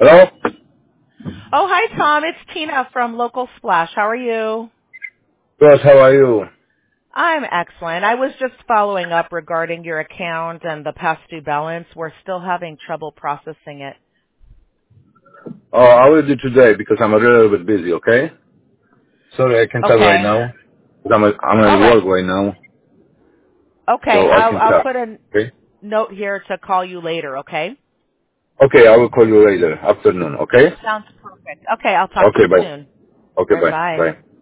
Hello? Oh, hi, Tom. It's Tina from Local Splash. How are you? Yes, how are you? I'm excellent. I was just following up regarding your account and the past due balance. We're still having trouble processing it. Oh, I will do today because I'm a little bit busy, okay? Sorry, I can talk right Okay. now. 'Cause I'm All at right. work right now, Okay. so I can I'll talk. put a Okay? note here to call you later, okay? Okay, I will call you later, afternoon, okay? Sounds perfect. Okay, I'll talk to Okay, you bye. soon. Okay, All right, bye. bye. Bye.